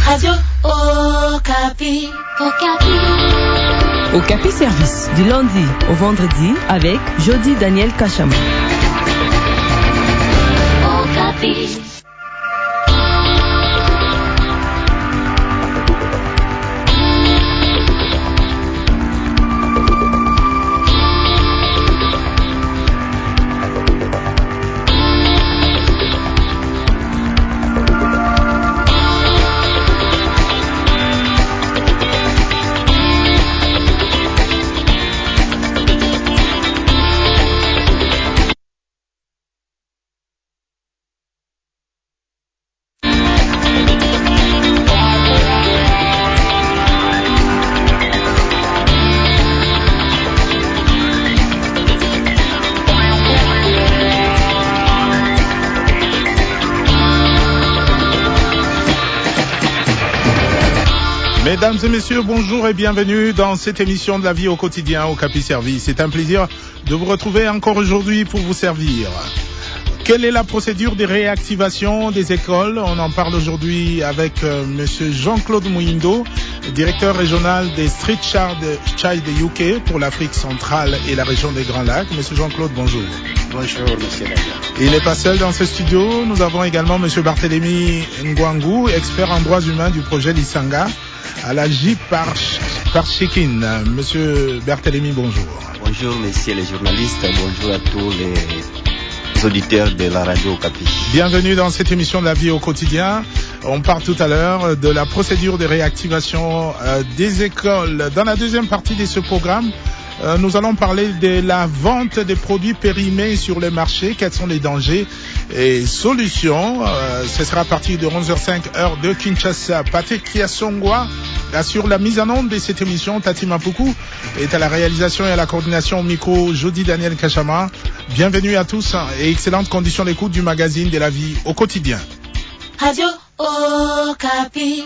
Radio Okapi. Okapi Service, du lundi au vendredi avec Jody Daniel Kachama. Okapi. Mesdames et messieurs, bonjour et bienvenue dans cette émission de la vie au quotidien au Okapi Service. C'est un plaisir de vous retrouver encore aujourd'hui pour vous servir. Quelle est la procédure de réactivation des écoles? On en parle aujourd'hui avec monsieur Jean-Claude Mouindo, directeur régional des Street Child UK pour l'Afrique centrale et la région des Grands Lacs. Monsieur Jean-Claude, bonjour. Bonjour, monsieur Nadia. Il n'est pas seul dans ce studio. Nous avons également monsieur Barthélémy Ngwangu, expert en droits humains du projet Lisanga à la JIP Parchikin. Monsieur Barthélémy, bonjour. Bonjour, messieurs les journalistes. Bonjour à tous les auditeurs de la radio Okapi. Bienvenue dans cette émission de la vie au quotidien. On parle tout à l'heure de la procédure de réactivation des écoles. Dans la deuxième partie de ce programme, nous allons parler de la vente des produits périmés sur le marché. Quels sont les dangers et solutions? Ce sera à partir de 11h05 heure de Kinshasa. Patrick Kiasongwa assure la mise en onde de cette émission. Tati Mapuku est à la réalisation et à la coordination au micro. Jody Daniel Kachama. Bienvenue à tous et excellentes conditions d'écoute du magazine de la vie au quotidien. Radio Okapi.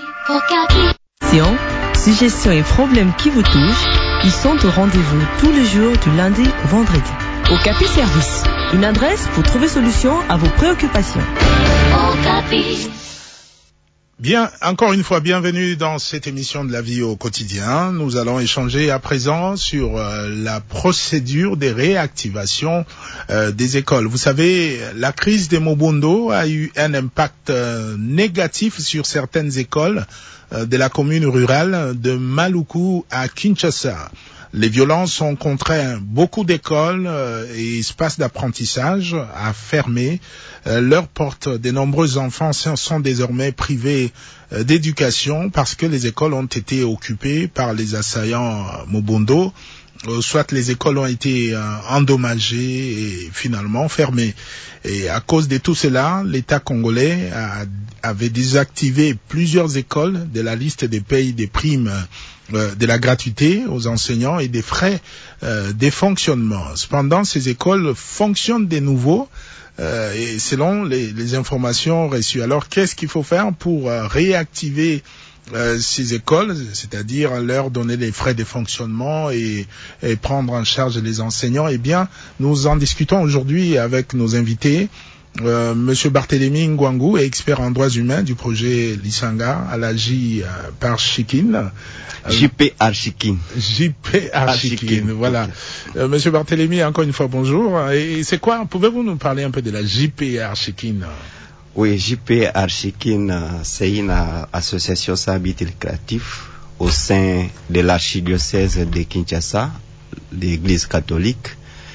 Suggestions et problèmes qui vous touchent, ils sont au rendez-vous tous les jours du lundi au vendredi. Okapi Service, une adresse pour trouver solution à vos préoccupations. Okapi. Bien, encore une fois, bienvenue dans cette émission de la vie au quotidien. Nous allons échanger à présent sur la procédure de réactivation des écoles. Vous savez, la crise des Mobondo a eu un impact négatif sur certaines écoles de la commune rurale de Maluku à Kinshasa. Les violences ont contraint beaucoup d'écoles et espaces d'apprentissage à fermer leurs portes. De nombreux enfants sont désormais privés d'éducation parce que les écoles ont été occupées par les assaillants Mobondo. Soit les écoles ont été endommagées et finalement fermées. Et à cause de tout cela, l'État congolais avait désactivé plusieurs écoles de la liste des pays des primes de la gratuité aux enseignants et des frais de fonctionnement. Cependant, ces écoles fonctionnent de nouveau et selon les informations reçues. Alors, qu'est-ce qu'il faut faire pour réactiver ces écoles, c'est-à-dire leur donner les frais de fonctionnement et prendre en charge les enseignants? Eh bien, nous en discutons aujourd'hui avec nos invités. Monsieur Barthélémy Ngwangu est expert en droits humains du projet Lisanga à la JP Archikin. JP Archikin. JP Archikin, voilà. Monsieur Barthélémy, encore une fois, bonjour. Et c'est quoi, pouvez-vous nous parler un peu de la JP Archikin? Oui, JP Archikin, c'est une association sans but lucratif au sein de l'archidiocèse de Kinshasa, l'église catholique.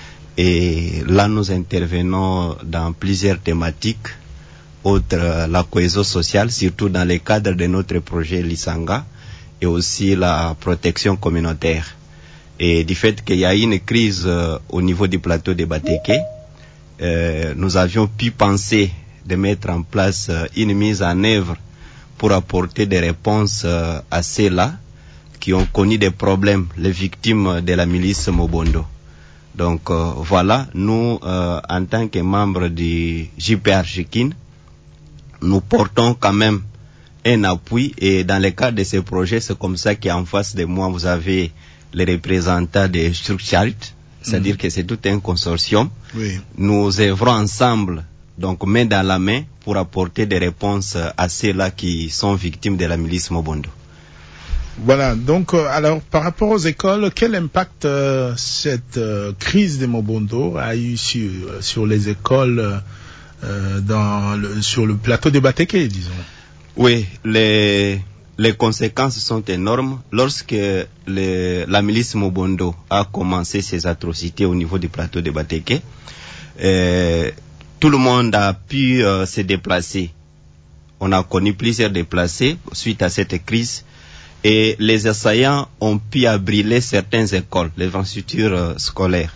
Et là, nous intervenons dans plusieurs thématiques, outre la cohésion sociale, surtout dans le cadre de notre projet Lisanga, et aussi la protection communautaire. Et du fait qu'il y a une crise au niveau du plateau de Batéké, nous avions pu penser de mettre en place une mise en œuvre pour apporter des réponses à ceux-là qui ont connu des problèmes, les victimes de la milice Mobondo. Donc voilà, nous, en tant que membres du JP Archikin, nous portons quand même un appui, et dans le cadre de ce projet, c'est comme ça qu'en face de moi, vous avez les représentants de Street Child, c'est-à-dire que c'est tout un consortium. Oui. Nous œuvrons ensemble donc main dans la main, pour apporter des réponses à ceux-là qui sont victimes de la milice Mobondo. Voilà, donc alors par rapport aux écoles, quel impact cette crise des Mobondo a eu sur les écoles sur le plateau de Batéké, disons? Oui, les conséquences sont énormes. Lorsque la milice Mobondo a commencé ses atrocités au niveau du plateau de Batéké, tout le monde a pu se déplacer. On a connu plusieurs déplacés suite à cette crise. Et les assaillants ont pu brûler certaines écoles, les infrastructures scolaires.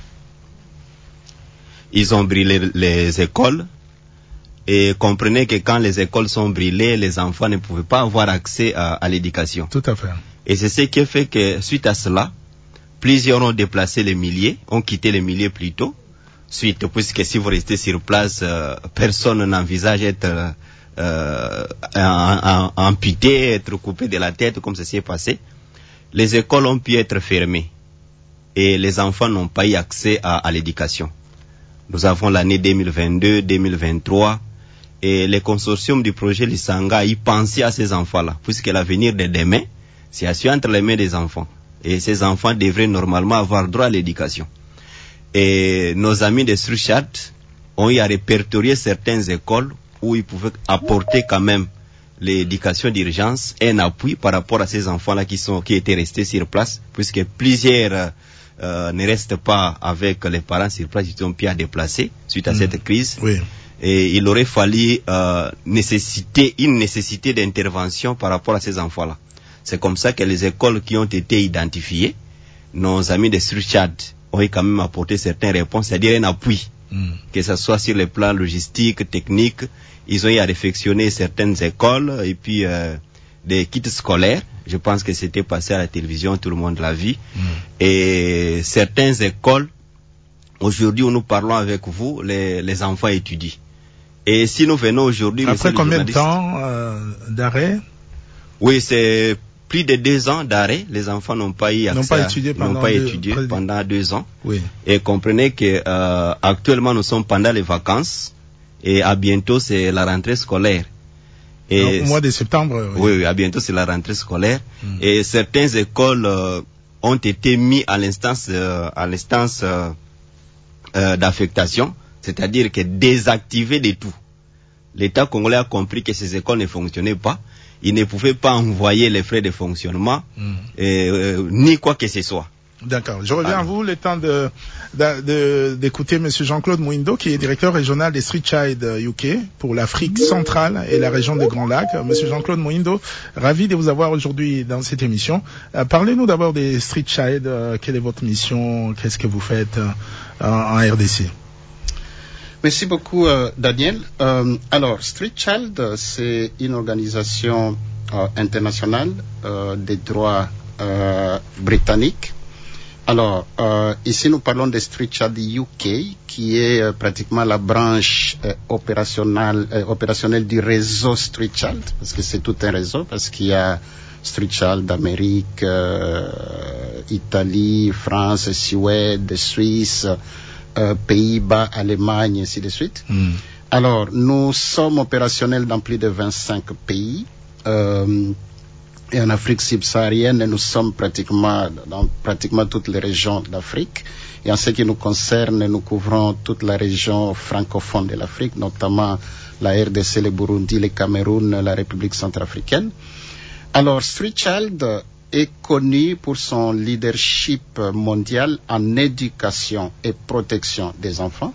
Ils ont brûlé les écoles. Et comprenez que quand les écoles sont brûlées, les enfants ne pouvaient pas avoir accès à l'éducation. Tout à fait. Et c'est ce qui fait que, suite à cela, plusieurs ont déplacé les milliers, ont quitté les milliers plus tôt. Puisque si vous restez sur place, personne n'envisage être amputé, être coupé de la tête, comme ça s'est passé. Les écoles ont pu être fermées. Et les enfants n'ont pas eu accès à l'éducation. Nous avons l'année 2022, 2023. Et les consortiums du projet Lisanga y pensaient à ces enfants-là, puisque l'avenir de demain, c'est assis entre les mains des enfants. Et ces enfants devraient normalement avoir droit à l'éducation. Et nos amis de Struchat ont eu à répertorier certaines écoles où ils pouvaient apporter quand même l'éducation d'urgence et un appui par rapport à ces enfants-là qui étaient restés sur place, puisque plusieurs ne restent pas avec les parents sur place, ils ont pu à déplacer suite à cette crise. Oui. Et il aurait fallu une nécessité d'intervention par rapport à ces enfants-là. C'est comme ça que les écoles qui ont été identifiées, nos amis de Struchat ont quand même apporté certaines réponses, c'est-à-dire un appui, que ce soit sur le plan logistique, technique. Ils ont eu à réfectionner certaines écoles et puis des kits scolaires. Je pense que c'était passé à la télévision, tout le monde l'a vu. Et certaines écoles, aujourd'hui où nous parlons avec vous, les enfants étudient. Et si nous venons aujourd'hui... Après combien de temps d'arrêt? Oui, c'est plus de 2 ans d'arrêt. Les enfants n'ont pas eu accès, n'ont pas étudié pendant 2 ans. Oui. Et comprenez que actuellement nous sommes pendant les vacances et à bientôt c'est la rentrée scolaire. Et au mois de septembre. Oui, à bientôt c'est la rentrée scolaire. Et certaines écoles ont été mises à l'instance d'affectation, c'est-à-dire que désactivées de tout. L'État congolais a compris que ces écoles ne fonctionnaient pas. Il ne pouvait pas envoyer les frais de fonctionnement, ni quoi que ce soit. D'accord. Je reviens à vous, le temps d'écouter Monsieur Jean-Claude Mouindo, qui est directeur régional des Street Child UK pour l'Afrique centrale et la région des Grands Lacs. Monsieur Jean-Claude Mouindo, ravi de vous avoir aujourd'hui dans cette émission. Parlez-nous d'abord des Street Child. Quelle est votre mission? Qu'est-ce que vous faites en RDC? Merci beaucoup, Daniel. Alors, Street Child, c'est une organisation internationale des droits britanniques. Alors, ici, nous parlons de Street Child UK, qui est pratiquement la branche opérationnelle du réseau Street Child, parce que c'est tout un réseau, parce qu'il y a Street Child d'Amérique, Italie, France, Suède, Suisse, Pays-Bas, Allemagne, ainsi de suite. Alors, nous sommes opérationnels dans plus de 25 pays. Et en Afrique subsaharienne, nous sommes dans pratiquement toutes les régions d'Afrique. Et en ce qui nous concerne, nous couvrons toute la région francophone de l'Afrique, notamment la RDC, le Burundi, le Cameroun, la République centrafricaine. Alors, Street Child est connu pour son leadership mondial en éducation et protection des enfants.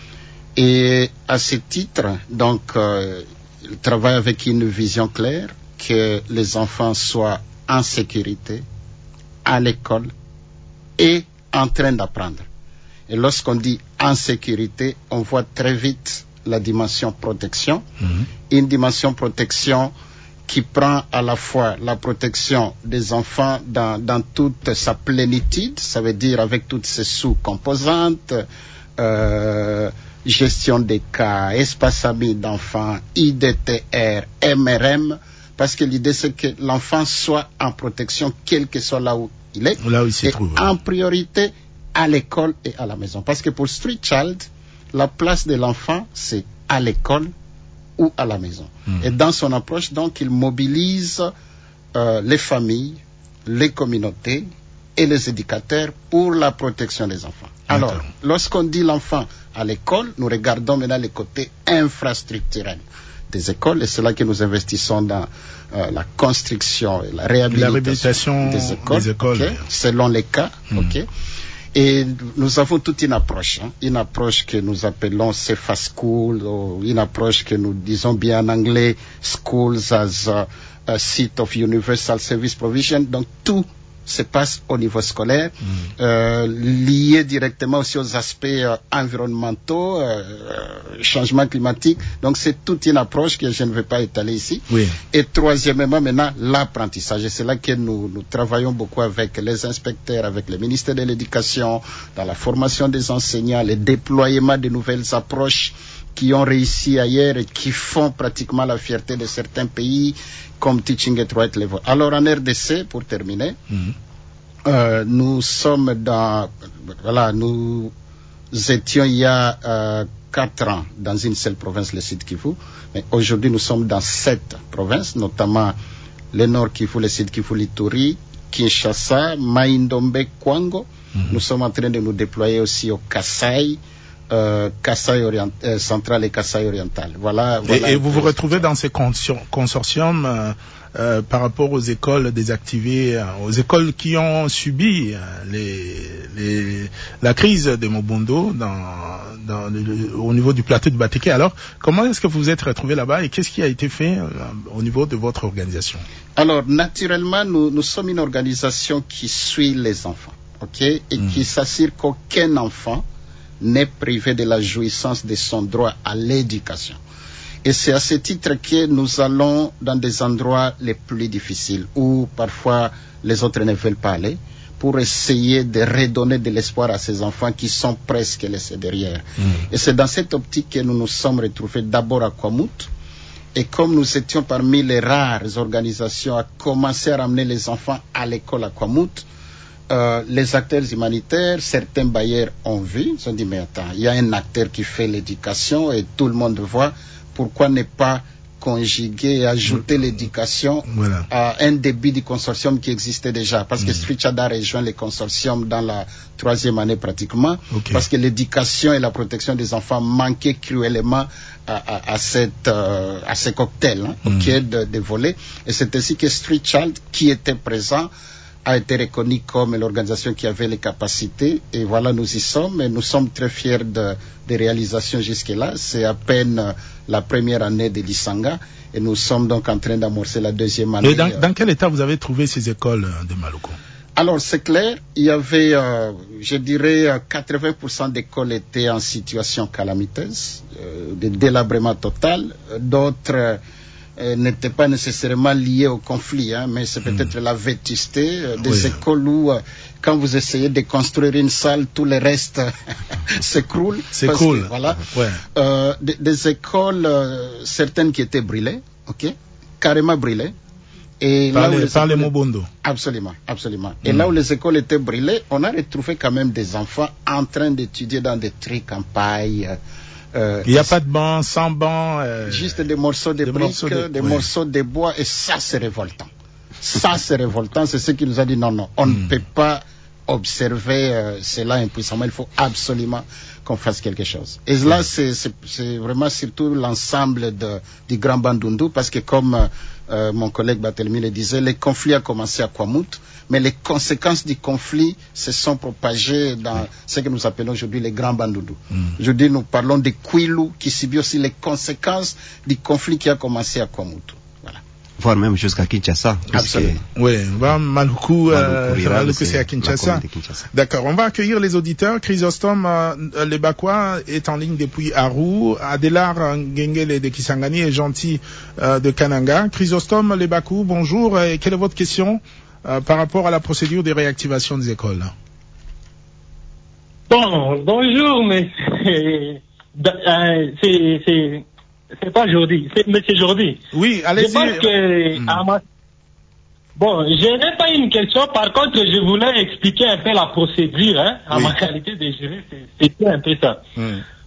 Et à ce titre, donc, il travaille avec une vision claire, que les enfants soient en sécurité, à l'école et en train d'apprendre. Et lorsqu'on dit en sécurité, on voit très vite la dimension protection, une dimension protection qui prend à la fois la protection des enfants dans toute sa plénitude, ça veut dire avec toutes ses sous-composantes, gestion des cas, espace ami d'enfants, IDTR, MRM, parce que l'idée c'est que l'enfant soit en protection quel que soit là où il est, là où il s'y trouve, en priorité à l'école et à la maison. Parce que pour Street Child, la place de l'enfant c'est à l'école ou à la maison. Et dans son approche, donc, il mobilise les familles, les communautés et les éducateurs pour la protection des enfants. Alors, lorsqu'on dit l'enfant à l'école, nous regardons maintenant les côtés infrastructurels des écoles, et c'est là que nous investissons dans la construction et la réhabilitation des écoles, okay, selon les cas. Okay. Et nous avons toute une approche que nous appelons CEFA School, ou une approche que nous disons bien en anglais Schools as a Site of Universal Service Provision. Donc tout se passe au niveau scolaire, lié directement aussi aux aspects environnementaux, changement climatique. Donc c'est toute une approche que je ne vais pas étaler ici. Oui. Et troisièmement, maintenant, l'apprentissage. Et c'est là que nous travaillons beaucoup avec les inspecteurs, avec le ministère de l'Éducation, dans la formation des enseignants, le déploiement de nouvelles approches qui ont réussi ailleurs et qui font pratiquement la fierté de certains pays comme Teaching at Right Level. Alors en RDC, pour terminer, nous sommes nous étions il y a 4 ans dans une seule province, le Sud Kivu, mais aujourd'hui nous sommes dans 7 provinces, notamment le Nord Kivu, le Sud Kivu, l'Ituri, Kinshasa, Mai-Ndombe, Kwango. Nous sommes en train de nous déployer aussi au Kasaï, central et Kasaï oriental. Voilà et vous vous retrouvez dans ces consortiums par rapport aux écoles désactivées, aux écoles qui ont subi la crise de Mobundo au niveau du plateau de Batéké. Alors, comment est-ce que vous vous êtes retrouvés là-bas et qu'est-ce qui a été fait au niveau de votre organisation? Alors, naturellement, nous sommes une organisation qui suit les enfants, et qui s'assure qu'aucun enfant n'est privé de la jouissance de son droit à l'éducation. Et c'est à ce titre que nous allons dans des endroits les plus difficiles où parfois les autres ne veulent pas aller pour essayer de redonner de l'espoir à ces enfants qui sont presque laissés derrière. Et c'est dans cette optique que nous nous sommes retrouvés d'abord à Kwamouth. Et comme nous étions parmi les rares organisations à commencer à ramener les enfants à l'école à Kwamouth, les acteurs humanitaires, certains bailleurs ont vu, ils ont dit mais attends, il y a un acteur qui fait l'éducation et tout le monde voit, pourquoi ne pas conjuguer et ajouter l'éducation à un début du consortium qui existait déjà, parce que Streetchild a rejoint le consortium dans la 3e année pratiquement, parce que l'éducation et la protection des enfants manquaient cruellement à ce cocktail de volets, et c'est ainsi que Streetchild, qui était présent, a été reconnu comme l'organisation qui avait les capacités, et voilà, nous y sommes, et nous sommes très fiers des réalisations jusque-là. C'est à peine la première année de l'Isanga, et nous sommes donc en train d'amorcer la 2e année. Et dans quel état vous avez trouvé ces écoles de Maluku? Alors c'est clair, il y avait, je dirais, 80% d'écoles étaient en situation calamiteuse, de délabrement total, d'autres n'étaient pas nécessairement liés au conflit, mais c'est peut-être la vétusté des écoles où, quand vous essayez de construire une salle, tout le reste s'écroule. Voilà. Des écoles, certaines qui étaient brûlées, carrément brûlées. Et par les Mobundo. Absolument. Et là où les écoles étaient brûlées, on a retrouvé quand même des enfants en train d'étudier dans des trucs en paille. Il n'y a pas de banc, sans banc. Juste des morceaux de briques, des morceaux de bois, et ça c'est révoltant. C'est ce qui nous a dit non, on ne peut pas observer cela impuissamment, il faut absolument qu'on fasse quelque chose. Et là c'est vraiment surtout l'ensemble du Grand Bandundu, parce que comme mon collègue Barthélemy le disait, le conflit a commencé à Kwamouth, mais les conséquences du conflit se sont propagées dans ce que nous appelons aujourd'hui les Grands Bandundu. Aujourd'hui, nous parlons de Kwilu, qui subit aussi les conséquences du conflit qui a commencé à Kwamouth. Voire même jusqu'à Kinshasa. Absolument. Oui, Maluku, c'est à Kinshasa. D'accord, on va accueillir les auditeurs. Chrysostome Lebakwa est en ligne depuis Aru. Adélar Ngengele de Kisangani est gentil de Kananga. Chrysostome Lebakou, bonjour. Et quelle est votre question par rapport à la procédure de réactivation des écoles? Bonjour, mais c'est pas aujourd'hui, mais c'est aujourd'hui. Oui, allez-y. Je pense que bon, je n'ai pas une question, par contre, je voulais expliquer un peu la procédure, en ma qualité de juriste, c'est un peu ça.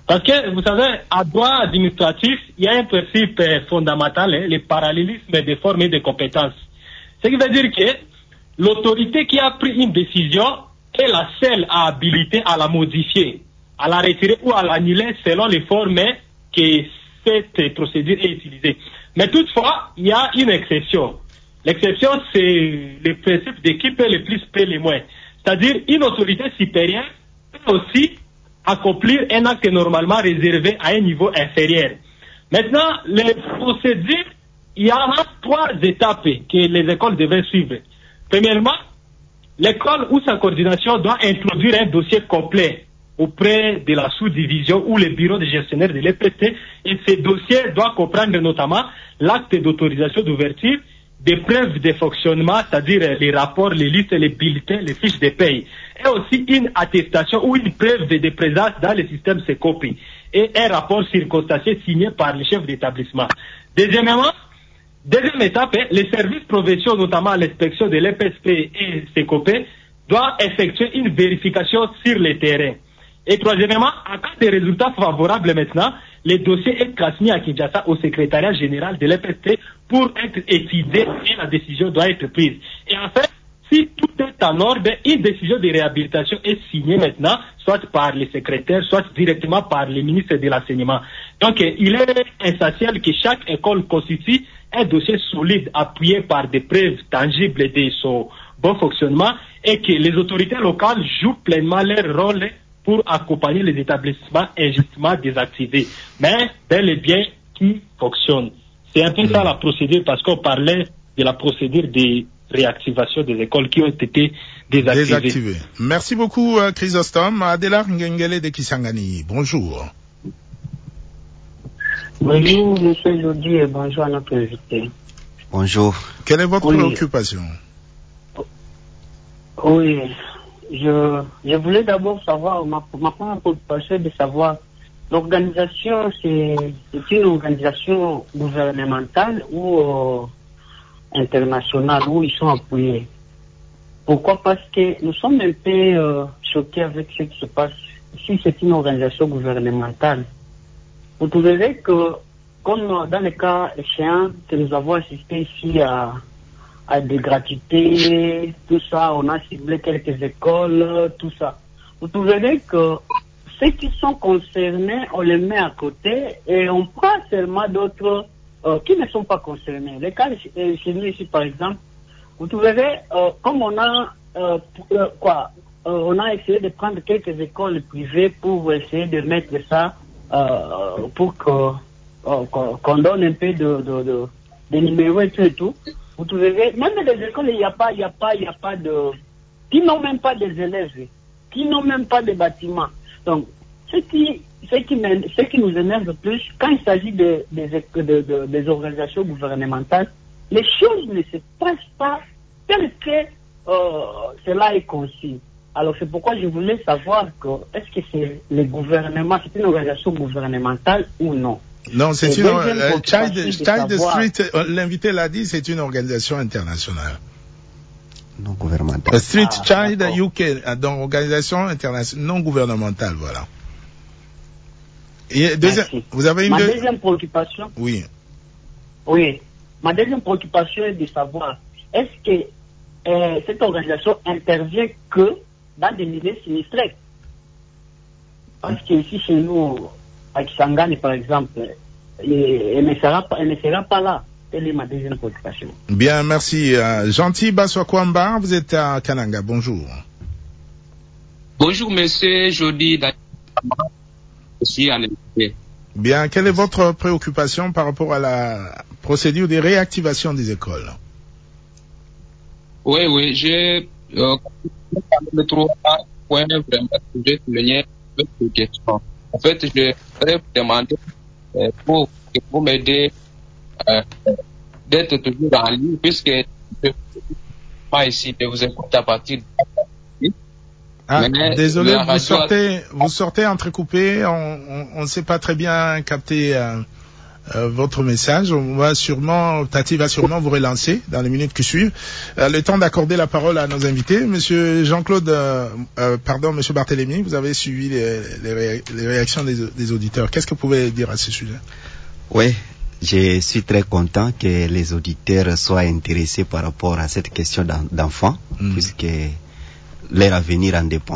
Parce que, vous savez, à droit administratif, il y a un principe fondamental, le parallélisme des formes et des compétences. Ce qui veut dire que l'autorité qui a pris une décision est la seule habilitée à la modifier, à la retirer ou à l'annuler selon les formes que cette procédure est utilisée. Mais toutefois, il y a une exception. L'exception, c'est le principe de qui paie le plus paie le moins. C'est-à-dire, une autorité supérieure peut aussi accomplir un acte normalement réservé à un niveau inférieur. Maintenant, les procédures, il y a 3 étapes que les écoles devraient suivre. Premièrement, l'école ou sa coordination doit introduire un dossier complet auprès de la sous-division ou le bureau de gestionnaire de l'EPT, et ce dossier doit comprendre notamment l'acte d'autorisation d'ouverture, des preuves de fonctionnement, c'est-à-dire les rapports, les listes, les bulletins, les fiches de paye, et aussi une attestation ou une preuve de présence dans le système SECOPI, et un rapport circonstancié signé par le chef d'établissement. Deuxième étape, les services provinciaux, notamment l'inspection de l'EPSP et SECOPE, doivent effectuer une vérification sur le terrain. Et troisièmement, en cas de résultats favorables maintenant, les dossiers est transmis à Kinshasa au secrétariat général de l'EPSP pour être étudié et la décision doit être prise. Et en fait, si tout est en ordre, une décision de réhabilitation est signée maintenant, soit par les secrétaires, soit directement par les ministres de l'enseignement. Donc, il est essentiel que chaque école constitue un dossier solide appuyé par des preuves tangibles de son bon fonctionnement et que les autorités locales jouent pleinement leur rôle pour accompagner les établissements injustement désactivés, mais bel et bien qui fonctionnent. C'est un peu ça la procédure, parce qu'on parlait de la procédure de réactivation des écoles qui ont été désactivées. Merci beaucoup, Chrysostome. Adela Ngengele de Kisangani, bonjour. Bonjour, monsieur Jody, et bonjour à notre invité. Bonjour. Quelle est votre préoccupation? Oui, je voulais d'abord savoir, ma première préoccupation est de savoir, l'organisation, c'est une organisation gouvernementale ou internationale, où ils sont appuyés. Pourquoi? Parce que nous sommes un peu choqués avec ce qui se passe. Si c'est une organisation gouvernementale, vous trouverez que, comme dans le cas échéant que nous avons assisté ici à des gratuités, tout ça, on a ciblé quelques écoles, tout ça. Vous trouverez que ceux qui sont concernés, on les met à côté et on prend seulement d'autres qui ne sont pas concernés. Les cas chez nous ici, par exemple, vous trouverez, comme on a on a essayé de prendre quelques écoles privées pour essayer de mettre ça pour qu'on donne un peu de numéros et tout. Vous trouverez, même des écoles, il n'y a pas de, qui n'ont même pas des élèves, qui n'ont même pas de bâtiments. Donc, ce qui nous énerve le plus, quand il s'agit des organisations gouvernementales, les choses ne se passent pas tel que cela est conçu. Alors, c'est pourquoi je voulais savoir que, est-ce que c'est le gouvernement, c'est une organisation gouvernementale ou non? Non, c'est une Child Street, l'invité l'a dit, c'est une organisation internationale. Non gouvernementale. Street Child UK, donc organisation internationale, non gouvernementale, voilà. Et vous avez une deuxième préoccupation? Oui. Oui. Ma deuxième préoccupation est de savoir, est-ce que cette organisation intervient que dans des milieux sinistrés? Parce que ici, chez nous, à Kisangani, par exemple, elle ne sera pas là. Telle est ma deuxième préoccupation. Bien, merci. Gentil Baswakwamba, vous êtes à Kananga. Bonjour. Bonjour, monsieur Jody. Je suis à l'invité. Bien, quelle est votre préoccupation par rapport à la procédure de réactivation des écoles? Oui, j'ai le 3 points vraiment que j'ai souligné cette question. En fait, je voudrais vous demander pour m'aider d'être toujours en ligne, puisque je ne peux pas ici de vous écouter à partir de désolé, vous sortez entrecoupé, on ne sait pas très bien capter votre message. Tati va sûrement vous relancer dans les minutes qui suivent. Le temps d'accorder la parole à nos invités. Monsieur Jean-Claude, Monsieur Barthélémy, vous avez suivi les réactions des auditeurs. Qu'est-ce que vous pouvez dire à ce sujet? Oui, je suis très content que les auditeurs soient intéressés par rapport à cette question d'enfants, puisque leur avenir en dépend.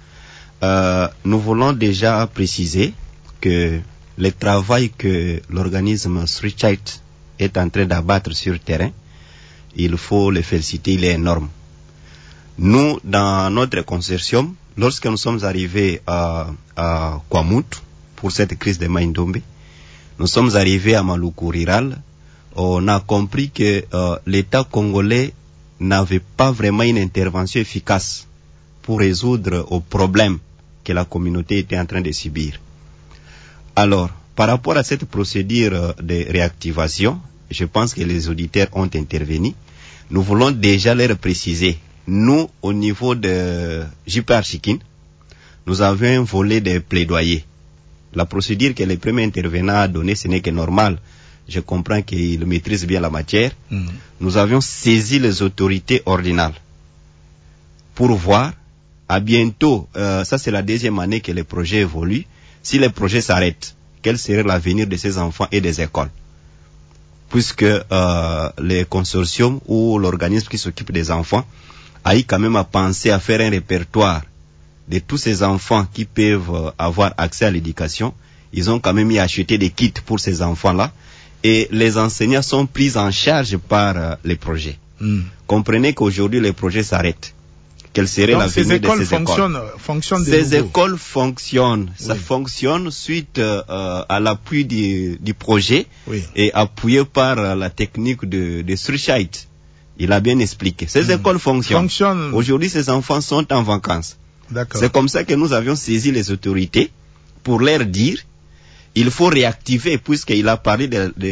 Nous voulons déjà préciser que le travail que l'organisme Streetchild est en train d'abattre sur le terrain, il faut le féliciter, il est énorme. Nous, dans notre consortium, lorsque nous sommes arrivés à Kwamut pour cette crise de Maindombe, nous sommes arrivés à Maluku Rural, on a compris que l'État congolais n'avait pas vraiment une intervention efficace pour résoudre aux problèmes que la communauté était en train de subir. Alors, par rapport à cette procédure de réactivation, je pense que les auditeurs ont intervenu. Nous voulons déjà leur préciser. Nous, au niveau de JP Archikin, nous avons un volet de plaidoyer. La procédure que le premier intervenant a donnée, ce n'est que normal. Je comprends qu'il maîtrise bien la matière. Nous avions saisi les autorités ordinales pour voir, à bientôt, ça c'est la deuxième année que le projet évolue, si le projet s'arrête, quel serait l'avenir de ces enfants et des écoles? Puisque le consortium ou l'organisme qui s'occupe des enfants a eu quand même à penser à faire un répertoire de tous ces enfants qui peuvent avoir accès à l'éducation. Ils ont quand même eu à acheter des kits pour ces enfants-là et les enseignants sont pris en charge par les projets. Comprenez qu'aujourd'hui les projets s'arrêtent. Quel serait l'avenir de ces écoles? Ces écoles fonctionnent. Ça fonctionne suite à l'appui du projet et appuyé par la technique de Streetchild. Il a bien expliqué. Ces écoles fonctionnent. Aujourd'hui, ces enfants sont en vacances. C'est comme ça que nous avions saisi les autorités pour leur dire il faut réactiver, puisqu'il a parlé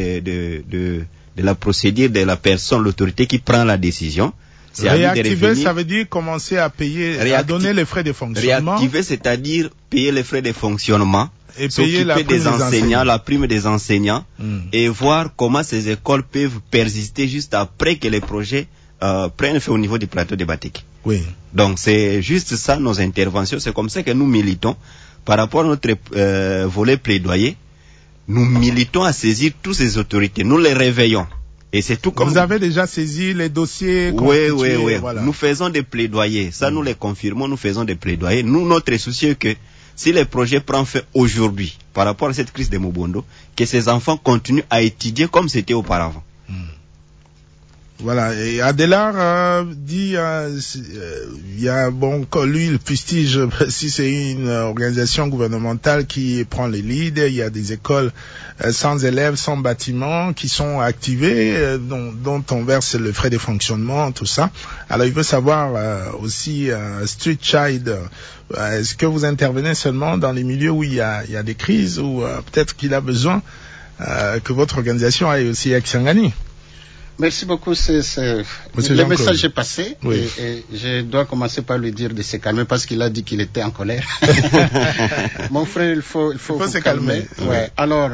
de la procédure de la personne, l'autorité qui prend la décision. Réactiver, ça veut dire commencer à payer, à donner les frais de fonctionnement. Réactiver, c'est-à-dire payer les frais de fonctionnement, et payer la prime des enseignants, la prime des enseignants, et voir comment ces écoles peuvent persister juste après que les projets prennent fait au niveau du plateau de Batik. Oui. Donc c'est juste ça nos interventions, c'est comme ça que nous militons par rapport à notre volet plaidoyer. Nous militons à saisir toutes ces autorités, nous les réveillons. Et c'est tout comme vous avez déjà saisi les dossiers. Oui. Voilà. Nous faisons des plaidoyers. Ça, nous les confirmons. Nous faisons des plaidoyers. Nous, notre souci est que si les projets prennent fait aujourd'hui, par rapport à cette crise de Mobondo, que ces enfants continuent à étudier comme c'était auparavant. Voilà, et Adélard dit, il y a, lui, il fustige, si c'est une organisation gouvernementale qui prend les leads, il y a des écoles sans élèves, sans bâtiments, qui sont activées, dont on verse le frais de fonctionnement, tout ça. Alors, il veut savoir aussi, Streetchild, est-ce que vous intervenez seulement dans les milieux où il y a des crises, ou peut-être qu'il a besoin que votre organisation aille aussi à Kisangani? Merci beaucoup. Le message est passé et je dois commencer par lui dire de se calmer parce qu'il a dit qu'il était en colère. Mon frère, il faut se calmer. Ouais. Alors,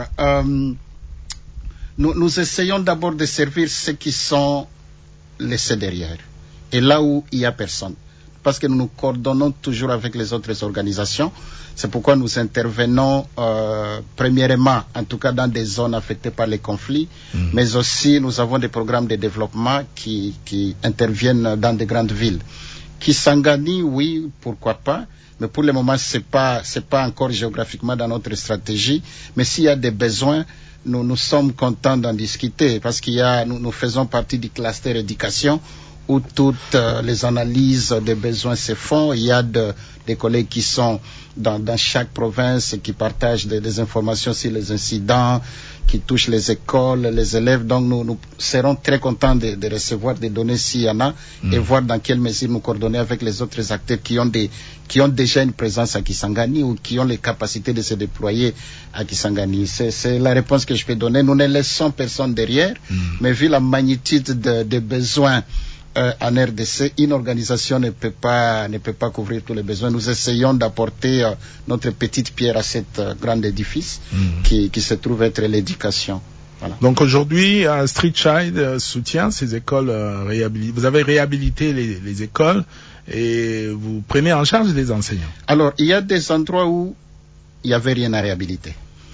nous essayons d'abord de servir ceux qui sont laissés derrière et là où il n'y a personne. Parce que nous nous coordonnons toujours avec les autres organisations. C'est pourquoi nous intervenons premièrement, en tout cas dans des zones affectées par les conflits, mais aussi nous avons des programmes de développement qui interviennent dans des grandes villes. Kisangani, oui, pourquoi pas, mais pour le moment, c'est pas encore géographiquement dans notre stratégie, mais s'il y a des besoins, nous sommes contents d'en discuter, parce nous faisons partie du cluster éducation, où toutes les analyses des besoins se font. Il y a des collègues qui sont dans chaque province et qui partagent des informations sur les incidents qui touchent les écoles, les élèves. Donc nous serons très contents de recevoir des données s'il y en a et voir dans quelle mesure nous coordonner avec les autres acteurs qui ont déjà une présence à Kisangani ou qui ont les capacités de se déployer à Kisangani. C'est la réponse que je peux donner. Nous ne laissons personne derrière, mais vu la magnitude des besoins en RDC, une organisation ne peut pas couvrir tous les besoins. Nous essayons d'apporter notre petite pierre à cet grand édifice qui se trouve être l'éducation. Voilà. Donc aujourd'hui, Street Child soutient ces écoles réhabilitées. Vous avez réhabilité les écoles et vous prenez en charge les enseignants. Alors, il y a des endroits où il n'y avait rien à réhabiliter.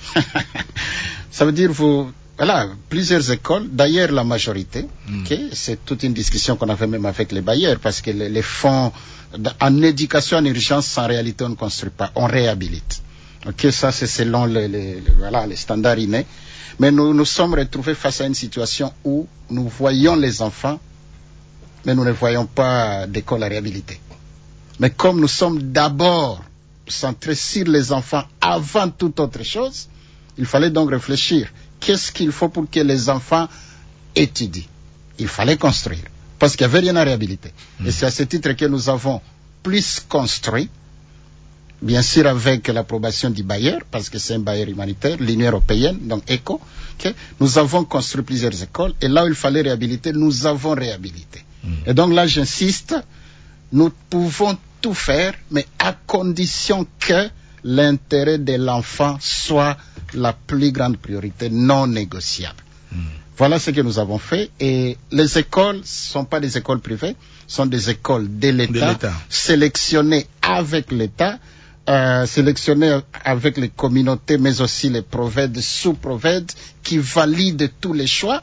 Ça veut dire, voilà, plusieurs écoles, d'ailleurs la majorité, c'est toute une discussion qu'on avait même avec les bailleurs, parce que les fonds en éducation en urgence, en réalité, on ne construit pas, on réhabilite. Ça c'est selon les standards innés. Mais nous nous sommes retrouvés face à une situation où nous voyons les enfants, mais nous ne voyons pas d'école à réhabiliter. Mais comme nous sommes d'abord centrés sur les enfants avant toute autre chose, il fallait donc réfléchir. Qu'est-ce qu'il faut pour que les enfants étudient? Il fallait construire, parce qu'il n'y avait rien à réhabiliter. Et c'est à ce titre que nous avons plus construit, bien sûr avec l'approbation du bailleur, parce que c'est un bailleur humanitaire, l'Union européenne, donc ECHO. Nous avons construit plusieurs écoles, et là où il fallait réhabiliter, nous avons réhabilité. Et donc là, j'insiste, nous pouvons tout faire, mais à condition que l'intérêt de l'enfant soit la plus grande priorité, non négociable. Voilà ce que nous avons fait. Et les écoles ne sont pas des écoles privées, sont des écoles de l'État, sélectionnées avec l'État, sélectionnées avec les communautés, mais aussi les provèdes, sous-provèdes, qui valident tous les choix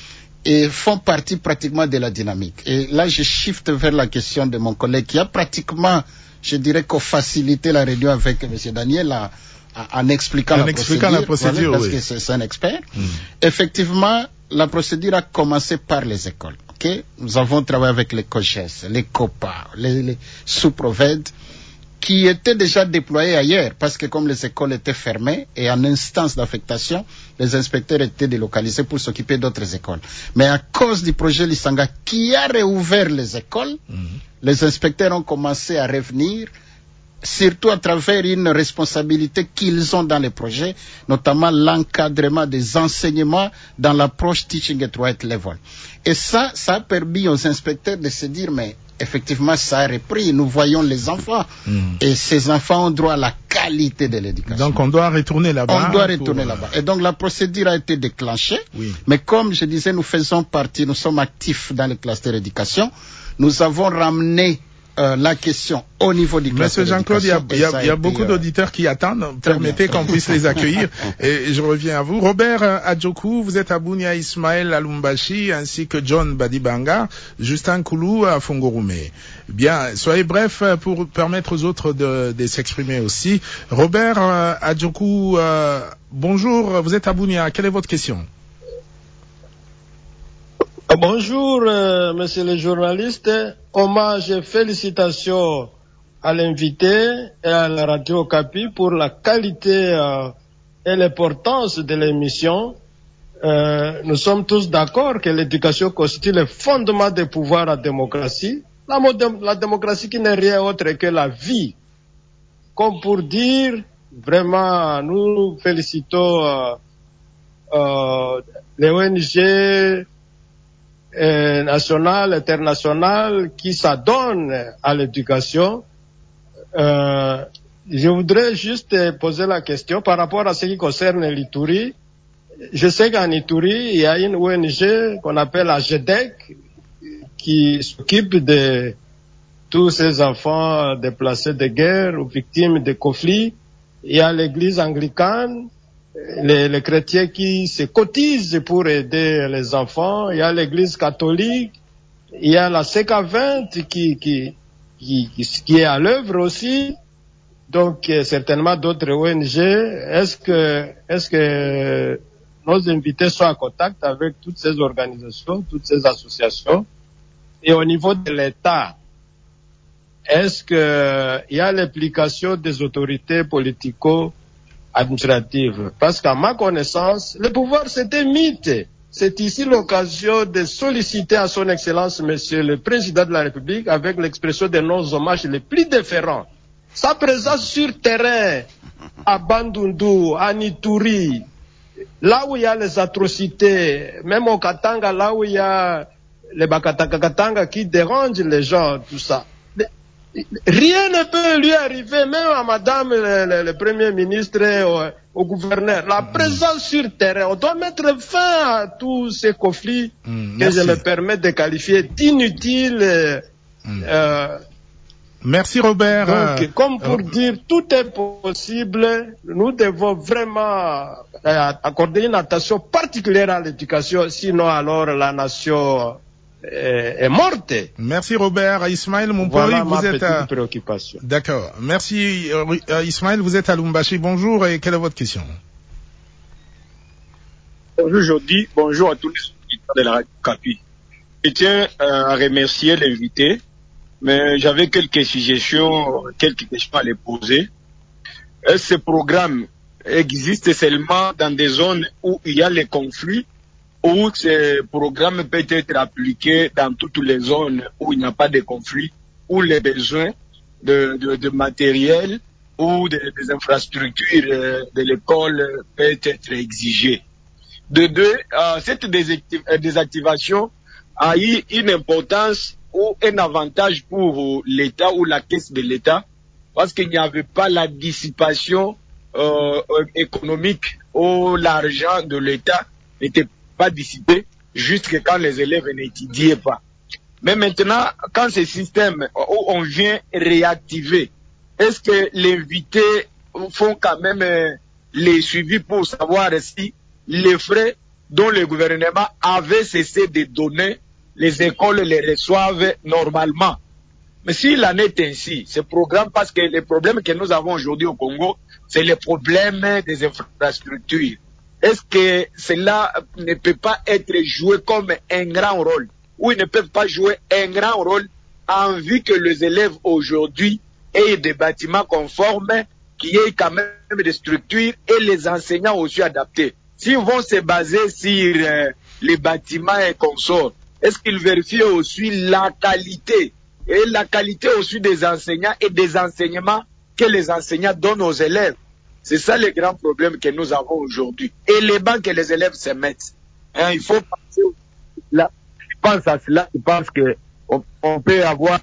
et font partie pratiquement de la dynamique. Et là, je shift vers la question de mon collègue qui a pratiquement, je dirais, co-facilité la réunion avec M. Daniel en expliquant la procédure, voilà, parce que c'est un expert. Effectivement, la procédure a commencé par les écoles. Nous avons travaillé avec les COGES, les COPA, les sous-provèdes, qui étaient déjà déployés ailleurs, parce que comme les écoles étaient fermées et en instance d'affectation, les inspecteurs étaient délocalisés pour s'occuper d'autres écoles. Mais à cause du projet Lisanga qui a réouvert les écoles, les inspecteurs ont commencé à revenir, surtout à travers une responsabilité qu'ils ont dans les projets, notamment l'encadrement des enseignements dans l'approche teaching at right level. Et ça a permis aux inspecteurs de se dire, mais effectivement, ça a repris. Nous voyons les enfants. Et ces enfants ont droit à la qualité de l'éducation. Donc, on doit retourner là-bas. On doit retourner là-bas. Et donc, la procédure a été déclenchée. Mais comme je disais, nous faisons partie, nous sommes actifs dans le cluster éducation. Nous avons ramené la question au niveau du cluster Monsieur Jean-Claude, il y a beaucoup d'auditeurs qui attendent. Permettez qu'on puisse les accueillir. Et je reviens à vous. Robert Adjoku, vous êtes à Bunia Ismaël à Lumbashi, ainsi que John Badibanga, Justin Koulou à Fongorume. Bien, soyez bref pour permettre aux autres de s'exprimer aussi. Robert Adjoku, bonjour, vous êtes à Bunia. Quelle est votre question? Bonjour, monsieur le journaliste. Hommage et félicitations à l'invité et à la radio Okapi pour la qualité et l'importance de l'émission. Nous sommes tous d'accord que l'éducation constitue le fondement des pouvoirs à la démocratie. La démocratie qui n'est rien autre que la vie. Comme pour dire, vraiment, nous félicitons les ONG nationales, internationales qui s'adonnent à l'éducation. Je voudrais juste poser la question par rapport à ce qui concerne l'Ituri. Je sais qu'en Ituri, il y a une ONG qu'on appelle la GEDEC qui s'occupe de tous ces enfants déplacés de guerre ou victimes de conflits. Il y a l'église anglicane, les chrétiens qui se cotisent pour aider les enfants. Il y a l'église catholique, il y a la CK20 qui est à l'œuvre aussi. Donc, certainement d'autres ONG. Est-ce que nos invités sont en contact avec toutes ces organisations, toutes ces associations? Et au niveau de l'État, est-ce que il y a l'implication des autorités politico-administratives? Parce qu'à ma connaissance, le pouvoir c'est un mythe. C'est ici l'occasion de solliciter à son Excellence, Monsieur le Président de la République, avec l'expression de nos hommages les plus déférents, sa présence sur terrain, à Bandundu, à Ituri, là où il y a les atrocités, même au Katanga, là où il y a les Bakatakatanga qui dérangent les gens, tout ça. Rien ne peut lui arriver, même à madame le premier ministre, au gouverneur. La présence sur terrain, on doit mettre fin à tous ces conflits que je me permets de qualifier d'inutiles. Merci Robert. Donc, comme pour dire, tout est possible. Nous devons vraiment accorder une attention particulière à l'éducation, sinon alors la nation est morte. Merci Robert. Ismaël Mompori, Voilà vous ma êtes petite préoccupation. D'accord. Merci Ismaël, vous êtes à Lumbashi. Bonjour et quelle est votre question? Bonjour Jody, bonjour à tous les auditeurs de la Radio Okapi. Je tiens à remercier l'invité, mais j'avais quelques suggestions, quelques questions à les poser. Est-ce que ce programme existe seulement dans des zones où il y a les conflits, ou ce programme peut être appliqué dans toutes les zones où il n'y a pas de conflit, où les besoins de matériel ou des infrastructures de l'école peuvent être exigés? De deux, cette désactivation a eu une importance ou un avantage pour l'État ou la caisse de l'État, parce qu'il n'y avait pas la dissipation économique où l'argent de l'État n'était pas dissipé jusque quand les élèves n'étudiaient pas. Mais maintenant, quand ce système où on vient réactiver, est-ce que les invités font quand même les suivis pour savoir si les frais dont le gouvernement avait cessé de donner, les écoles les reçoivent normalement? Mais s'il en est ainsi, ce programme, parce que les problèmes que nous avons aujourd'hui au Congo, c'est le problème des infrastructures. Est-ce que cela ne peut pas être joué comme un grand rôle, ou ils ne peuvent pas jouer un grand rôle en vue que les élèves aujourd'hui aient des bâtiments conformes, qu'il y ait quand même des structures et les enseignants aussi adaptés? S'ils vont se baser sur les bâtiments et consorts, est-ce qu'ils vérifient aussi la qualité et la qualité aussi des enseignants et des enseignements que les enseignants donnent aux élèves? C'est ça le grand problème que nous avons aujourd'hui. Et les bancs que les élèves se mettent. Il faut penser là. Je pense à cela. Je pense qu'on peut avoir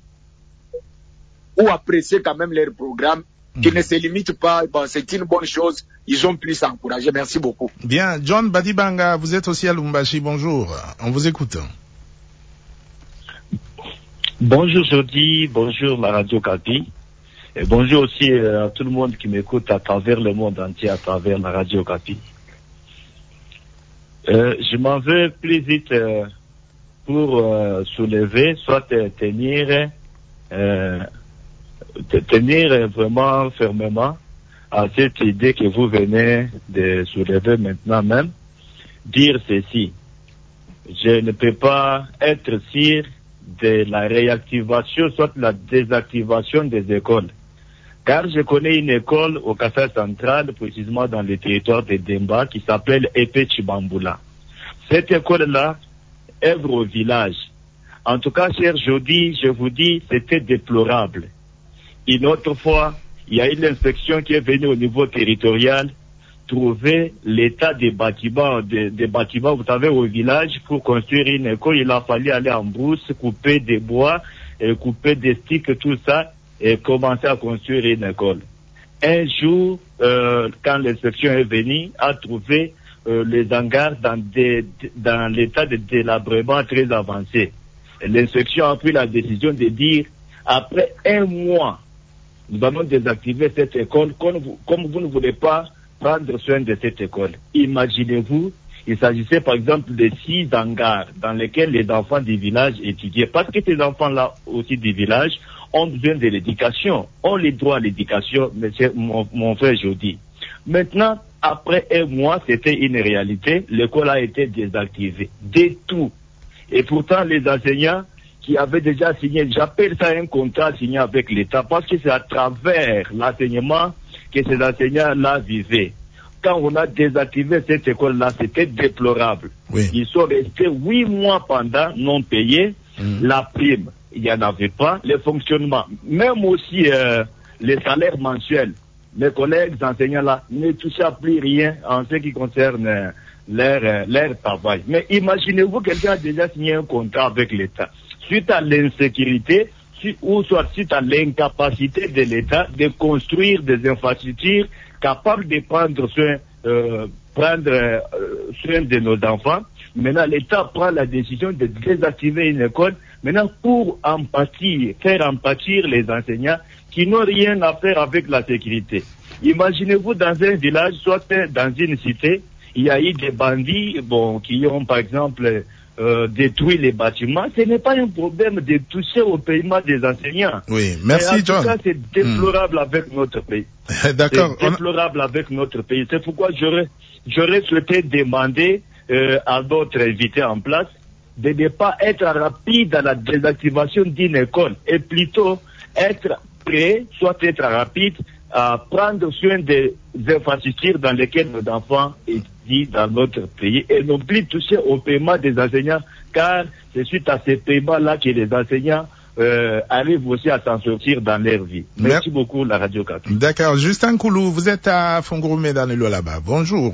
ou apprécier quand même leur programme qui ne se limite pas. Bon, c'est une bonne chose. Ils ont plus à encourager. Merci beaucoup. Bien. John Badibanga, vous êtes aussi à Lumbashi. Bonjour. On vous écoute. Bonjour Jody, bonjour la Radio Okapi. Et bonjour aussi à tout le monde qui m'écoute à travers le monde entier, à travers la Radio Okapi. Je m'en vais plus vite pour soulever, soit tenir vraiment fermement à cette idée que vous venez de soulever maintenant même, dire ceci. Je ne peux pas être sûr de la réactivation, soit la désactivation des écoles. Car je connais une école au Kasai central, précisément dans le territoire de Demba, qui s'appelle Epé Chibambula. Cette école-là œuvre au village. En tout cas, cher Jody, je vous dis, c'était déplorable. Une autre fois, il y a une inspection qui est venue au niveau territorial, trouver l'état des bâtiments, vous savez, au village, pour construire une école. Il a fallu aller en brousse, couper des bois, couper des sticks, tout ça, et commencer à construire une école. Un jour, quand l'inspection est venue, a trouvé les hangars dans l'état de délabrement très avancé. L'inspection a pris la décision de dire, après un mois, nous allons désactiver cette école, comme vous ne voulez pas prendre soin de cette école. Imaginez-vous, il s'agissait par exemple de 6 hangars dans lesquels les enfants du village étudiaient. Parce que ces enfants-là aussi du village ont besoin de l'éducation, ont les droits à l'éducation, monsieur, mon frère Jody. Maintenant, après un mois, c'était une réalité, l'école a été désactivée. De tout. Et pourtant, les enseignants qui avaient déjà signé, j'appelle ça un contrat signé avec l'État, parce que c'est à travers l'enseignement que ces enseignants-là vivaient. Quand on a désactivé cette école-là, c'était déplorable. Oui. Ils sont restés 8 mois pendant non payés. La prime, il n'y en avait pas. Le fonctionnement, même aussi les salaires mensuels. Mes collègues enseignants-là ne touchaient plus rien en ce qui concerne leur travail. Mais imaginez-vous, quelqu'un a déjà signé un contrat avec l'État. Suite à l'insécurité, ou soit suite à l'incapacité de l'État de construire des infrastructures capables de prendre soin de nos enfants. Maintenant, l'État prend la décision de désactiver une école, maintenant pour faire empâtir les enseignants qui n'ont rien à faire avec la sécurité. Imaginez-vous dans un village, soit dans une cité, il y a eu des bandits, qui ont par exemple détruit les bâtiments. Ce n'est pas un problème de toucher au paiement des enseignants. Oui, merci John. En tout cas, c'est déplorable avec notre pays. D'accord. C'est déplorable avec notre pays. C'est pourquoi j'aurais souhaité demander à d'autres invités en place de ne pas être rapide dans la désactivation d'une école et plutôt être prêt, soit être rapide à prendre soin des infrastructures dans lesquelles nos enfants étudient dans notre pays et non plus toucher au paiement des enseignants, car c'est suite à ces paiements-là que les enseignants arrivent aussi à s'en sortir dans leur vie. Merci beaucoup, la Radio Kapi. D'accord. Justin Koulou, vous êtes à Fongourmé dans le Lualaba. Bonjour.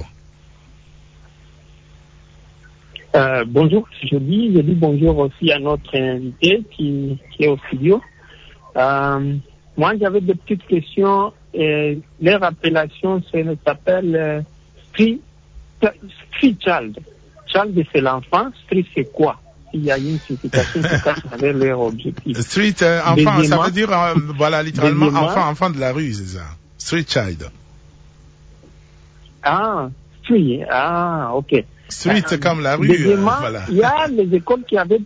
Bonjour, je dis bonjour aussi à notre invité qui est au studio. Moi, j'avais des petites questions. Leur appellation s'appelle Street Child. Child, c'est l'enfant. Street, c'est quoi? Il y a une signification qui cache avec leur objectif. Street, enfant, ça veut dire, voilà, littéralement, enfant de la rue, c'est ça. Street Child. Ah, street. Ah, ok. Street, c'est comme la rue. Voilà. Il y a les écoles qui avaient...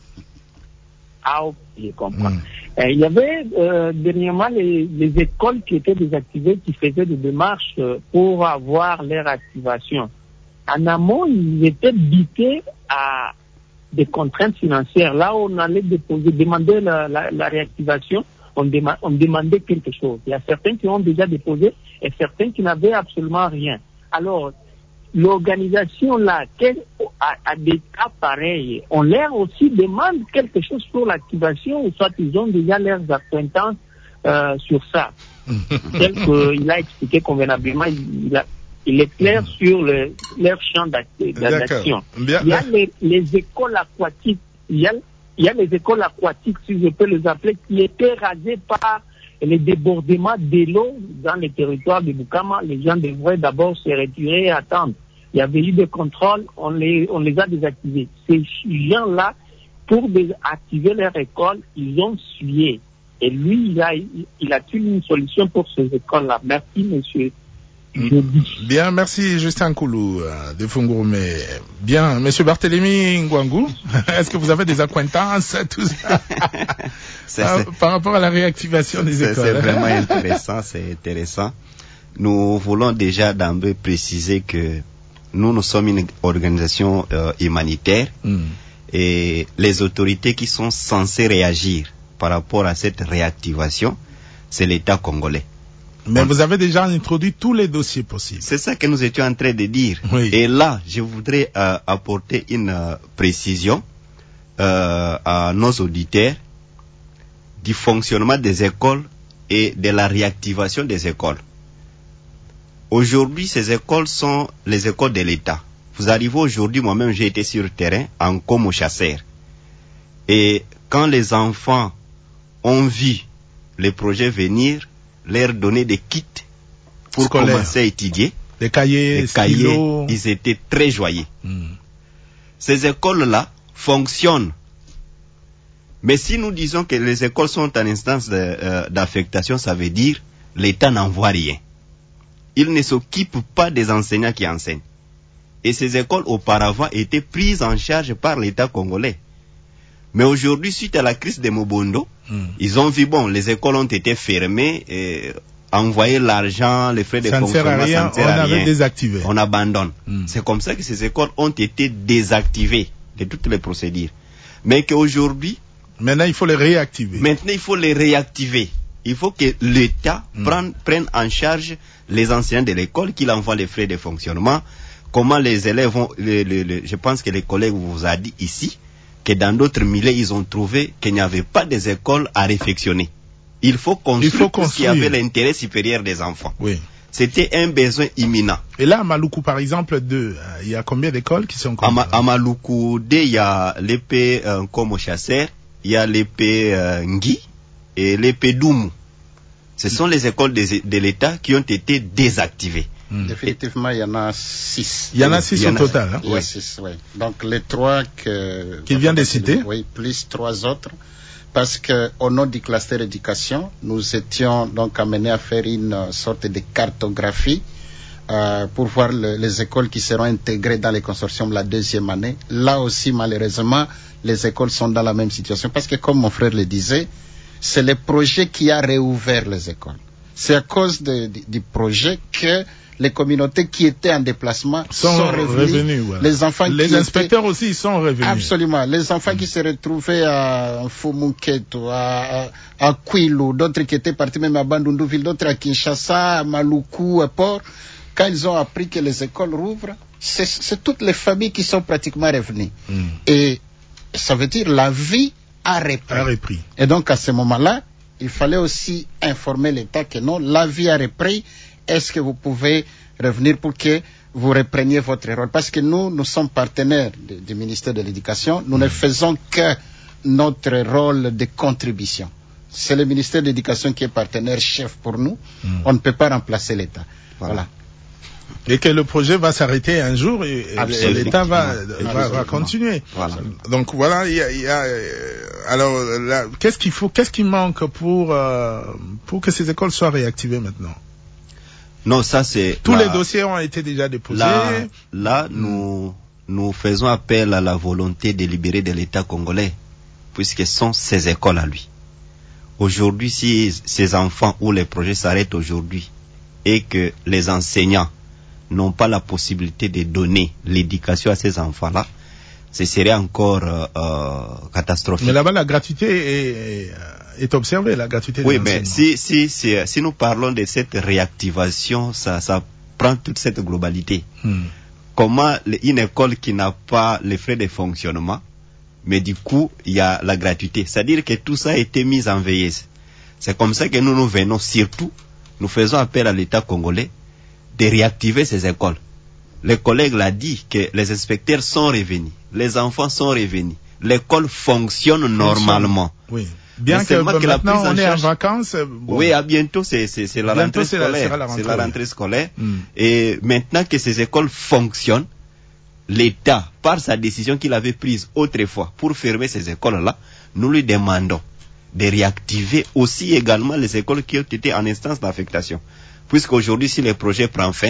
Ah, ok, je comprends. Il y avait dernièrement les écoles qui étaient désactivées, qui faisaient des démarches pour avoir leur activation. En amont, ils étaient bités à des contraintes financières. Là, on allait demander la réactivation, on demandait quelque chose. Il y a certains qui ont déjà déposé et certains qui n'avaient absolument rien. Alors, l'organisation là, à des cas pareils, on leur aussi demande quelque chose pour l'activation, ou soit ils ont déjà leurs acquaintances sur ça. Tel qu'il a expliqué convenablement, il est clair sur leur champ d'action. Il y a les écoles aquatiques, il y a les écoles aquatiques, si je peux les appeler, qui étaient rasées par les débordements de l'eau dans les territoires de Bukama. Les gens devraient d'abord se retirer et attendre. Il y avait eu des contrôles, on les a désactivés. Ces gens-là, pour activer leur école, ils ont sué. Et lui, il a trouvé une solution pour ces écoles-là. Merci, monsieur. Bien, merci Justin Koulou de Fongourmé. Bien, monsieur Barthélémy Ngwangou, est-ce que vous avez des acquaintances, tout ça, par rapport à la réactivation des écoles? C'est vraiment intéressant, c'est intéressant. Nous voulons déjà d'emblée préciser que nous sommes une organisation humanitaire et les autorités qui sont censées réagir par rapport à cette réactivation, c'est l'État congolais. Mais vous avez déjà introduit tous les dossiers possibles. C'est ça que nous étions en train de dire. Oui. Et là, je voudrais apporter une précision à nos auditeurs du fonctionnement des écoles et de la réactivation des écoles. Aujourd'hui, ces écoles sont les écoles de l'État. Vous arrivez aujourd'hui, moi-même j'ai été sur le terrain en comme chasseur. Et quand les enfants ont vu les projets venir, leur donner des kits pour commencer à étudier. Des cahiers, stylos. Ils étaient très joyeux. Ces écoles-là fonctionnent. Mais si nous disons que les écoles sont en instance d'affectation, ça veut dire l'État n'envoie rien. Il ne s'occupe pas des enseignants qui enseignent. Et ces écoles auparavant étaient prises en charge par l'État congolais. Mais aujourd'hui, suite à la crise de Mobondo, ils ont vu, les écoles ont été fermées, et envoyer l'argent, les frais de fonctionnement, ça ne sert à rien. Désactivé. On abandonne. C'est comme ça que ces écoles ont été désactivées de toutes les procédures. Mais qu'aujourd'hui... Maintenant, il faut les réactiver. Il faut que l'État prenne en charge les enseignants de l'école, qu'il envoie les frais de fonctionnement. Comment les élèves vont... je pense que les collègues vous ont dit ici que dans d'autres milieux, ils ont trouvé qu'il n'y avait pas des écoles à réfectionner. Il faut construire ce qui avait l'intérêt supérieur des enfants. Oui. C'était un besoin imminent. Et là, à Maluku, par exemple, il y a combien d'écoles qui sont complètes? À Maluku 2, il y a l'épée Nkomo Chasseur, il y a l'épée Ngui et l'épée Doumou. Ce sont les écoles de l'État qui ont été désactivées. Définitivement, il y en a 6. Il y en a 6 au total. Hein? Il y a 6, oui. Donc les 3 qu'il vient de citer. Oui, plus 3 autres. Parce que au nom du cluster éducation, nous étions donc amenés à faire une sorte de cartographie pour voir les écoles qui seront intégrées dans les consortiums la 2e année. Là aussi, malheureusement, les écoles sont dans la même situation. Parce que comme mon frère le disait, c'est le projet qui a réouvert les écoles. C'est à cause du projet que les communautés qui étaient en déplacement sont revenus. Voilà. Les enfants les inspecteurs aussi sont revenus. Absolument. Les enfants qui se retrouvaient à Fumuketo, à Kwilu, d'autres qui étaient partis même à Bandundouville, d'autres à Kinshasa, à Maluku, à Port. Quand ils ont appris que les écoles rouvrent, c'est toutes les familles qui sont pratiquement revenues. Et ça veut dire la vie a repris. Et donc à ce moment-là, il fallait aussi informer l'État que non, la vie a repris. Est-ce que vous pouvez revenir pour que vous repreniez votre rôle? Parce que nous sommes partenaires du ministère de l'Éducation. Nous ne faisons que notre rôle de contribution. C'est le ministère de l'Éducation qui est partenaire chef pour nous. On ne peut pas remplacer l'État. Voilà. Et que le projet va s'arrêter un jour et l'État va continuer. Voilà. Donc voilà, alors là, qu'est-ce qui manque pour que ces écoles soient réactivées maintenant? Non, ça c'est... Tous les dossiers ont été déjà déposés. Là, nous faisons appel à la volonté délibérée de l'État congolais, puisque ce sont ces écoles à lui. Aujourd'hui, si ces enfants ou les projets s'arrêtent aujourd'hui et que les enseignants n'ont pas la possibilité de donner l'éducation à ces enfants-là, ce serait encore catastrophique. Mais là-bas, la gratuité est observée, la gratuité des mais si nous parlons de cette réactivation, ça prend toute cette globalité. Comment une école qui n'a pas les frais de fonctionnement, mais du coup, il y a la gratuité. C'est-à-dire que tout ça a été mis en veilleuse. C'est comme ça que nous venons surtout, nous faisons appel à l'État congolais de réactiver ces écoles. Le collègue l'a dit que les inspecteurs sont revenus, les enfants sont revenus, l'école fonctionne normalement. Oui. Bien que maintenant on est en vacances. Oui, à bientôt c'est la rentrée scolaire. C'est la rentrée scolaire. Et maintenant que ces écoles fonctionnent, l'État, par sa décision qu'il avait prise autrefois pour fermer ces écoles-là, nous lui demandons de réactiver aussi également les écoles qui ont été en instance d'affectation. Puisqu'aujourd'hui, si le projet prend fin,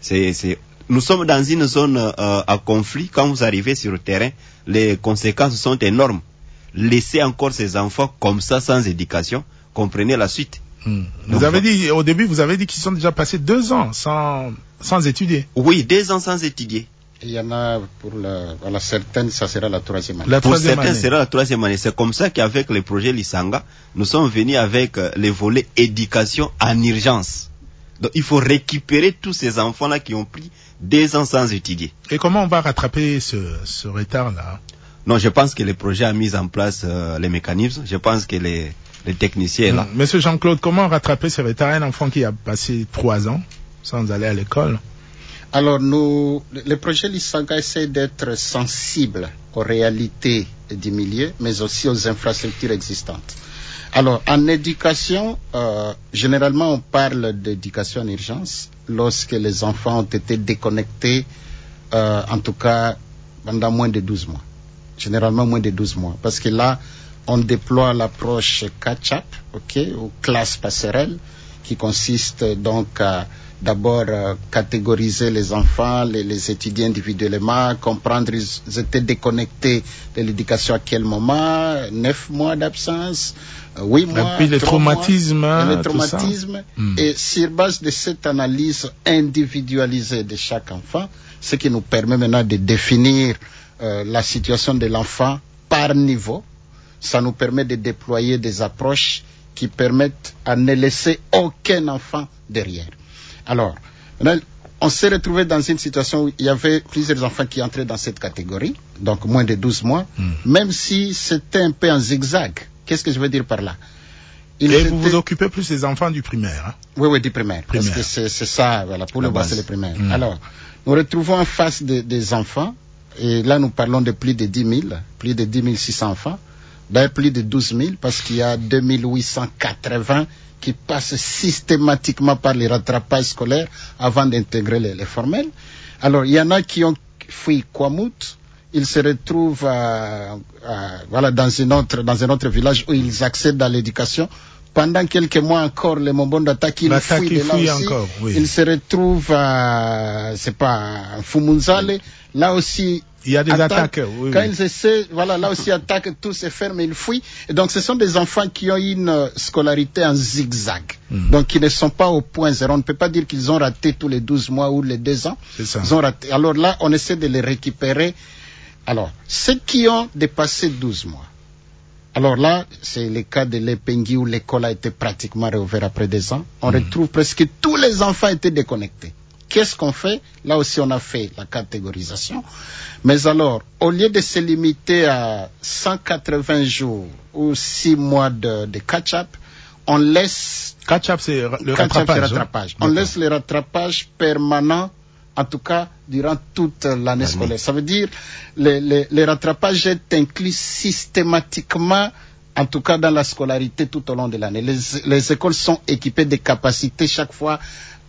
nous sommes dans une zone à conflit. Quand vous arrivez sur le terrain, les conséquences sont énormes. Laisser encore ces enfants comme ça, sans éducation, comprenez la suite. Vous avez dit, au début, vous avez dit qu'ils sont déjà passés 2 ans sans étudier. Oui, 2 ans sans étudier. Il y en a pour certaines, ça sera la 3e année. Pour certaines, ça sera la 3e année. C'est comme ça qu'avec le projet Lisanga, nous sommes venus avec les volets éducation en urgence. Donc il faut récupérer tous ces enfants-là qui ont pris 2 ans sans étudier. Et comment on va rattraper ce retard-là? Non, je pense que le projet a mis en place les mécanismes. Je pense que les techniciens là. Monsieur Jean-Claude, comment rattraper ce retard? Un enfant qui a passé 3 ans sans aller à l'école? Alors le projet Lisanga essaie d'être sensible aux réalités du milieu, mais aussi aux infrastructures existantes. Alors, en éducation, généralement, on parle d'éducation en urgence lorsque les enfants ont été déconnectés, en tout cas, pendant moins de 12 mois. Généralement, moins de 12 mois. Parce que là, on déploie l'approche catch-up, ou classe passerelle, qui consiste donc à d'abord catégoriser les enfants, les étudier individuellement, comprendre ils étaient déconnectés de l'éducation à quel moment, 9 mois d'absence, 8 mois, et puis le traumatisme, et sur base de cette analyse individualisée de chaque enfant, ce qui nous permet maintenant de définir la situation de l'enfant par niveau. Ça nous permet de déployer des approches qui permettent à ne laisser aucun enfant derrière. Alors, on s'est retrouvé dans une situation où il y avait plusieurs enfants qui entraient dans cette catégorie, donc moins de 12 mois, même si c'était un peu en zigzag. Qu'est-ce que je veux dire par là? Et vous vous occupez plus des enfants du primaire, hein? Oui, du primaire. Parce que c'est ça, voilà, pour le bas, c'est le primaire. Alors, nous retrouvons en face des enfants, et là nous parlons de plus de 10 600 enfants, d'ailleurs plus de 12 000, parce qu'il y a 2880 qui passent systématiquement par les rattrapages scolaires avant d'intégrer les formels. Alors, il y en a qui ont fui Kwamut, ils se retrouvent voilà, dans un autre village où ils accèdent à l'éducation. Pendant quelques mois encore, les Mombondata qui fuient de là aussi, encore, oui. Ils se retrouvent à Fumunzale, là aussi. Il y a des attaques. Oui, quand ils essaient, voilà, là aussi attaquent, tout se ferme, ils fuient. Et donc, ce sont des enfants qui ont une scolarité en zigzag. Donc, qui ne sont pas au point zéro. On ne peut pas dire qu'ils ont raté tous les 12 mois ou les 2 ans. C'est ça. Ils ont raté. Alors là, on essaie de les récupérer. Alors, ceux qui ont dépassé 12 mois. Alors là, c'est le cas de l'Epengui où l'école a été pratiquement réouverte après 2 ans. On retrouve presque tous les enfants étaient déconnectés. Qu'est-ce qu'on fait? Là aussi, on a fait la catégorisation. Mais alors, au lieu de se limiter à 180 jours ou 6 mois de catch-up, on laisse... Catch-up, c'est le rattrapage. On laisse le rattrapage permanent, en tout cas, durant toute l'année scolaire. Ça veut dire, le rattrapage est inclus systématiquement, en tout cas dans la scolarité tout au long de l'année. Les écoles sont équipées de capacités chaque fois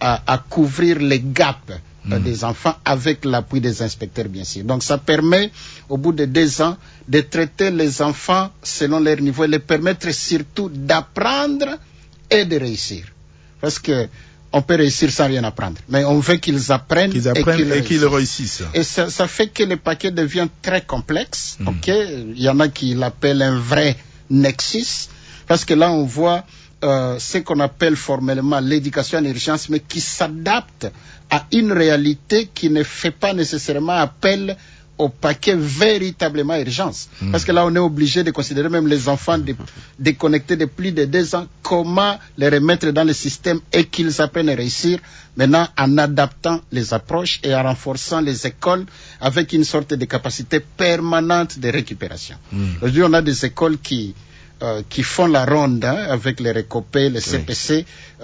à couvrir les gaps des enfants avec l'appui des inspecteurs, bien sûr. Donc ça permet, au bout de 2 ans, de traiter les enfants selon leur niveau et les permettre surtout d'apprendre et de réussir. Parce que on peut réussir sans rien apprendre, mais on veut qu'ils apprennent, et qu'ils réussissent. Et ça fait que le paquet devient très complexe. Il y en a qui l'appellent un vrai nexus, parce que là on voit ce qu'on appelle formellement l'éducation en urgence, mais qui s'adapte à une réalité qui ne fait pas nécessairement appel au paquet véritablement urgence. Parce que là, on est obligé de considérer même les enfants déconnectés de plus de 2 ans, comment les remettre dans le système et qu'ils apprennent à réussir, maintenant en adaptant les approches et en renforçant les écoles avec une sorte de capacité permanente de récupération. Aujourd'hui, on a des écoles qui font la ronde avec les récopés, les CPC,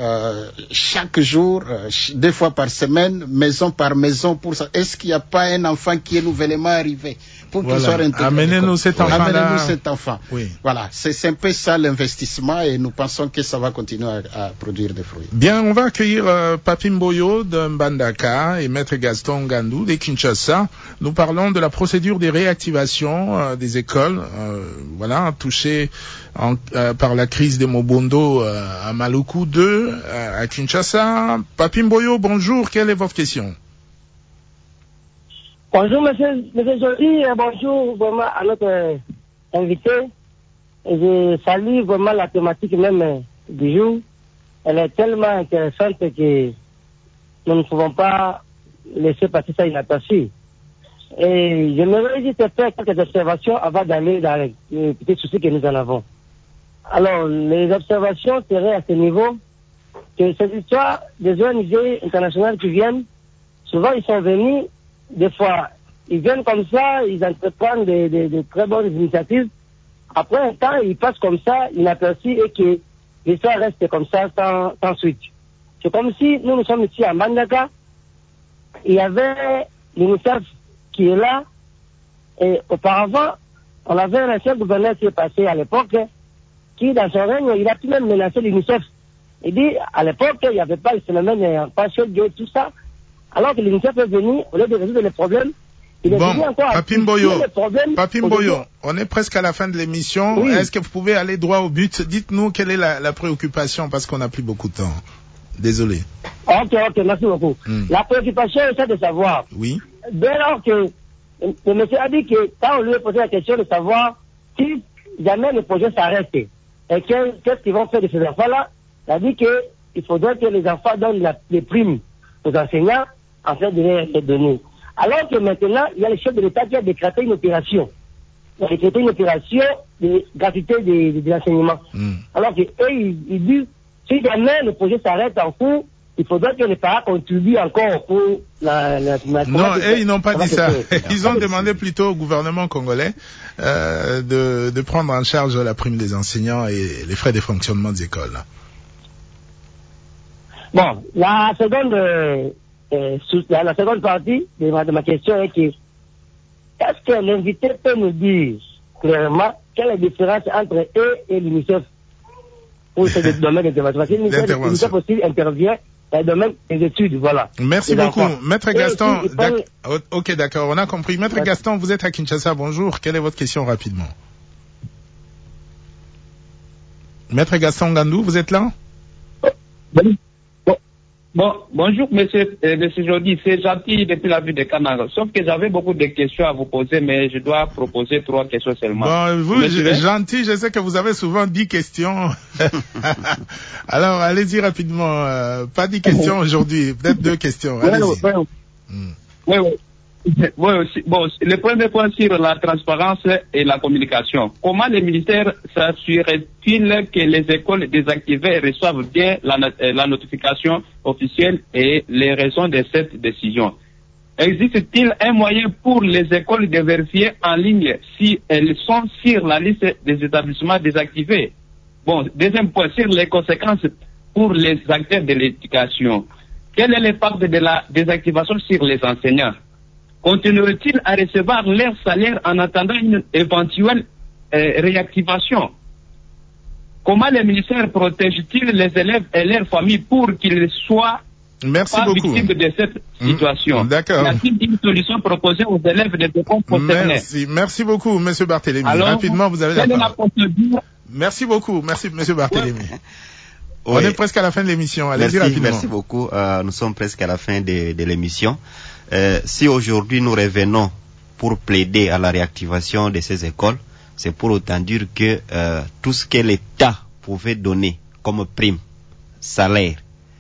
chaque jour, 2 fois par semaine, maison par maison. Pour ça, est-ce qu'il n'y a pas un enfant qui est nouvellement arrivé pour qu'il soit intégré? Amenez-nous cet enfant. Amenez-nous cet enfant. Oui. Voilà, c'est un peu ça l'investissement et nous pensons que ça va continuer à produire des fruits. Bien, on va accueillir Papi Mboyo de Mbandaka et Maître Gaston Gandou de Kinshasa. Nous parlons de la procédure des réactivations des écoles, voilà, touchées par la crise des Mobondo à Maluku 2, à Kinshasa. Papi Mboyo, bonjour, quelle est votre question? Bonjour, monsieur Joly, bonjour vraiment à notre invité. Je salue vraiment la thématique même du jour. Elle est tellement intéressante que nous ne pouvons pas laisser passer ça inaperçu. Et j'aimerais juste faire quelques observations avant d'aller dans les petits soucis que nous en avons. Alors, les observations seraient à ce niveau que cette histoire des ONG internationales qui viennent, souvent ils sont venus, des fois, ils viennent comme ça, ils entreprennent des très bonnes initiatives. Après un temps, ils passent comme ça, inaperçus et que l'histoire reste comme ça sans suite. C'est comme si nous sommes ici à Mbandaka, il y avait l'UNICEF qui est là, et auparavant, on avait un ancien gouverneur qui est passé à l'époque, qui dans son règne, il a tout même menacé l'UNICEF. Il dit, à l'époque, il n'y avait pas le phénomène passion de tout ça, alors que l'UNICEF est venu, au lieu de résoudre les problèmes, il est venu encore à les problèmes. Papi Mboyo, on est presque à la fin de l'émission. Oui. Est-ce que vous pouvez aller droit au but? Dites-nous quelle est la préoccupation, parce qu'on n'a plus beaucoup de temps. Désolé. Ok, merci beaucoup. La préoccupation est de savoir. Oui. Dès lors que le monsieur a dit que quand on lui a posé la question de savoir si jamais le projet s'arrête et qu'est-ce qu'ils vont faire de ces enfants-là, il a dit qu'il faudrait que les enfants donnent les primes aux enseignants en fait de les donner. Alors que maintenant, il y a le chef de l'État qui a décrété une opération. Il a décrété une opération de gratuité de l'enseignement. Alors que eux, ils disent, si jamais le projet s'arrête en cours, il faudrait que les parents contribuent encore pour la non, ils n'ont pas dit ça. Ils ont demandé plutôt au gouvernement congolais de prendre en charge la prime des enseignants et les frais de fonctionnement des écoles. Bon, la seconde partie de ma question est que est-ce que l'invité peut nous dire clairement quelle est la différence entre eux et l'UNICEF pour ce domaine d'intervention? Parce que l'UNICEF aussi intervient dans le domaine des études, voilà. Merci beaucoup. Maître Gaston, ok, d'accord, on a compris. Maître Gaston, vous êtes à Kinshasa, bonjour. Quelle est votre question rapidement? Maître Gaston Gandou, vous êtes là? Bonjour, monsieur Jordi, c'est gentil depuis la ville de Canada. Sauf que j'avais beaucoup de questions à vous poser, mais je dois proposer 3 questions seulement. Bon, vous, gentil, je sais que vous avez souvent 10 questions. Alors, allez-y rapidement. Pas 10 questions aujourd'hui, peut-être 2 questions. Allez-y. Oui. Bon, le premier point sur la transparence et la communication. Comment le ministère s'assurerait-il que les écoles désactivées reçoivent bien la notification officielle et les raisons de cette décision? Existe-t-il un moyen pour les écoles de vérifier en ligne si elles sont sur la liste des établissements désactivés? Bon, deuxième point, sur les conséquences pour les acteurs de l'éducation. Quel est l'impact de la désactivation sur les enseignants? Continuent-ils à recevoir leur salaire en attendant une éventuelle réactivation? Comment le ministère protège-t-il les élèves et leurs familles pour qu'ils soient pas victimes de cette situation? D'accord. Y a-t-il une solution proposée aux élèves de Bécon concernés? Merci beaucoup, monsieur Barthélémy. Alors, rapidement, vous avez la parole. Merci beaucoup, merci, monsieur Barthélémy. Oui. On est presque à la fin de l'émission. Allez-y rapidement. Merci beaucoup. Nous sommes presque à la fin de l'émission. Si aujourd'hui nous revenons pour plaider à la réactivation de ces écoles, c'est pour autant dire que tout ce que l'État pouvait donner comme prime, salaire,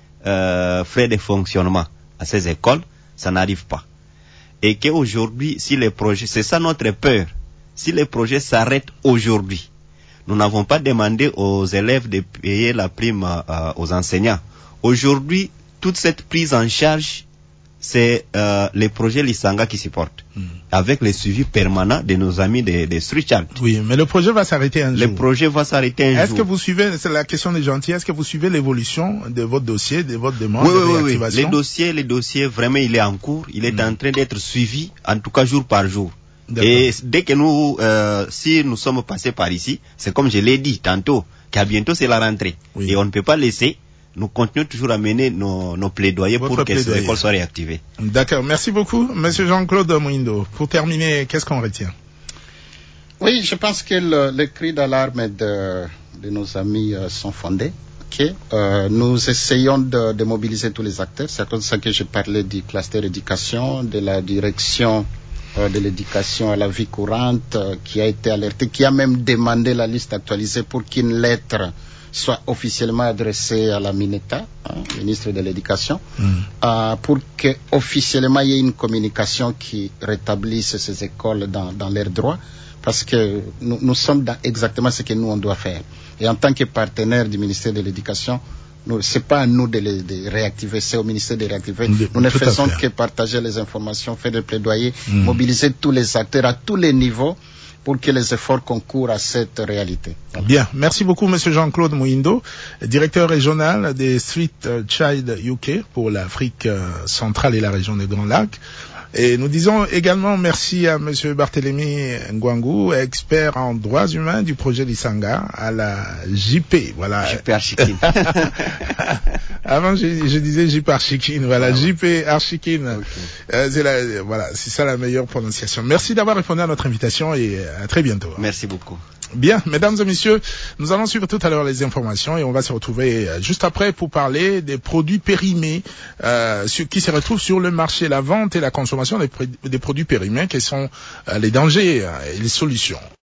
frais de fonctionnement à ces écoles, ça n'arrive pas. Et qu'aujourd'hui, si les projets, c'est ça notre peur, si les projets s'arrêtent aujourd'hui, nous n'avons pas demandé aux élèves de payer la prime aux enseignants. Aujourd'hui, toute cette prise en charge, c'est les projets Lisanga qui supportent, avec le suivi permanent de nos amis de Street Child. Oui, mais le projet va s'arrêter un jour. Le projet va s'arrêter un jour. Est-ce que vous suivez, c'est la question des gentils, est-ce que vous suivez l'évolution de votre dossier, de votre demande de réactivation? Oui. Les dossiers, vraiment, il est en cours, il est en train d'être suivi, en tout cas jour par jour. Et dès que nous, si nous sommes passés par ici, c'est comme je l'ai dit tantôt, qu'à bientôt c'est la rentrée. Oui. Et on ne peut pas laisser, nous continuons toujours à mener nos plaidoyers pour que ces écoles soient réactivées. D'accord, merci beaucoup. Monsieur Jean-Claude Mouindo, pour terminer, qu'est-ce qu'on retient? Oui, je pense que les cris d'alarme de nos amis sont fondés. Nous essayons de mobiliser tous les acteurs. C'est comme ça que je parlais du cluster éducation, de la direction de l'éducation à la vie courante, qui a été alerté, qui a même demandé la liste actualisée pour qu'une lettre soit officiellement adressée à la MINETA, ministre de l'Éducation, pour que officiellement il y ait une communication qui rétablisse ces écoles dans leurs droits, parce que nous sommes dans exactement ce que nous on doit faire. Et en tant que partenaire du ministère de l'Éducation, c'est pas à nous de réactiver, c'est au ministère de réactiver. Nous ne faisons que partager les informations, faire des plaidoyers, mobiliser tous les acteurs à tous les niveaux pour que les efforts concourent à cette réalité. Bien, merci beaucoup monsieur Jean-Claude Mouindo, directeur régional des Street Child UK pour l'Afrique centrale et la région des Grands Lacs. Et nous disons également merci à monsieur Barthélémy Ngwangu, expert en droits humains du projet Lisanga à la JP. Voilà. JP Archikine. Avant, je disais JP Archikine. Voilà, JP Archikine. Okay. C'est ça la meilleure prononciation. Merci d'avoir répondu à notre invitation et à très bientôt. Merci beaucoup. Bien, mesdames et messieurs, nous allons suivre tout à l'heure les informations et on va se retrouver juste après pour parler des produits périmés qui se retrouvent sur le marché, la vente et la consommation des produits périmés, quels sont les dangers et les solutions.